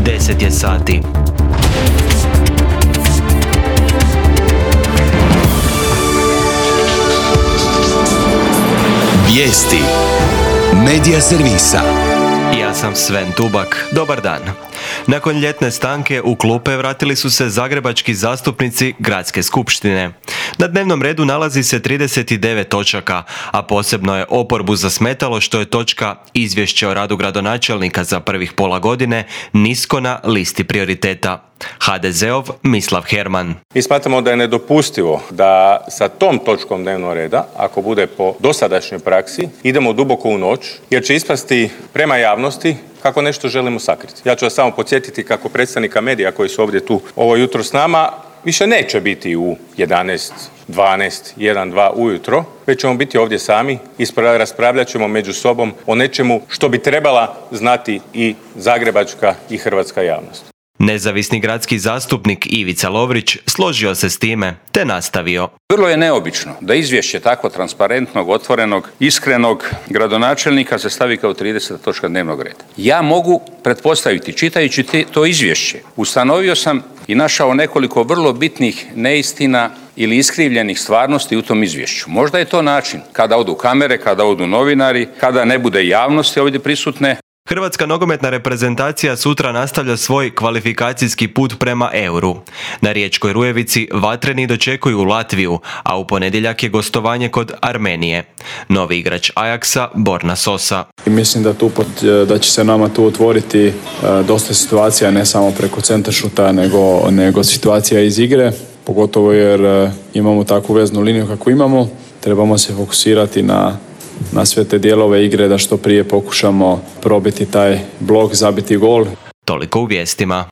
10 je sati. Vijesti Medija servisa. Ja sam Sven Tubak. Dobar dan. Nakon ljetne stanke u klupe vratili su se zagrebački zastupnici Gradske skupštine. Na dnevnom redu nalazi se 39 točaka, a posebno je oporbu zasmetalo što je točka Izvješće o radu gradonačelnika za prvih pola godine nisko na listi prioriteta. HDZ-ov Mislav Herman. Mi smatramo da je nedopustivo da sa tom točkom dnevnog reda, ako bude po dosadašnjoj praksi, idemo duboko u noć, jer će ispasti prema javnosti kako nešto želimo sakriti. Ja ću vas samo podsjetiti kako predstavnika medija koji su ovdje tu ovo jutro s nama više neće biti u 11, 12, 1, 2 ujutro, već ćemo biti ovdje sami i raspravljat ćemo među sobom o nečemu što bi trebala znati i zagrebačka i hrvatska javnost. Nezavisni gradski zastupnik Ivica Lovrić složio se s time, te nastavio. Vrlo je neobično da izvješće tako transparentnog, otvorenog, iskrenog gradonačelnika se stavi kao 30. točka dnevnog reda. Ja mogu pretpostaviti, čitajući to izvješće, ustanovio sam i našao nekoliko vrlo bitnih neistina ili iskrivljenih stvarnosti u tom izvješću. Možda je to način kada odu kamere, kada odu novinari, kada ne bude javnosti ovdje prisutne. Hrvatska nogometna reprezentacija sutra nastavlja svoj kvalifikacijski put prema euru. Na Riječkoj Rujevici vatreni dočekuju Latviju, a u ponedjeljak je gostovanje kod Armenije. Novi igrač Ajaxa, Borna Sosa. Mislim da će se nama tu otvoriti dosta situacija, ne samo preko centaršuta, nego situacija iz igre, pogotovo jer imamo takvu veznu liniju kako imamo. Trebamo se fokusirati na sve te dijelove igre da što prije pokušamo probiti taj blok, zabiti gol. Toliko u vijestima.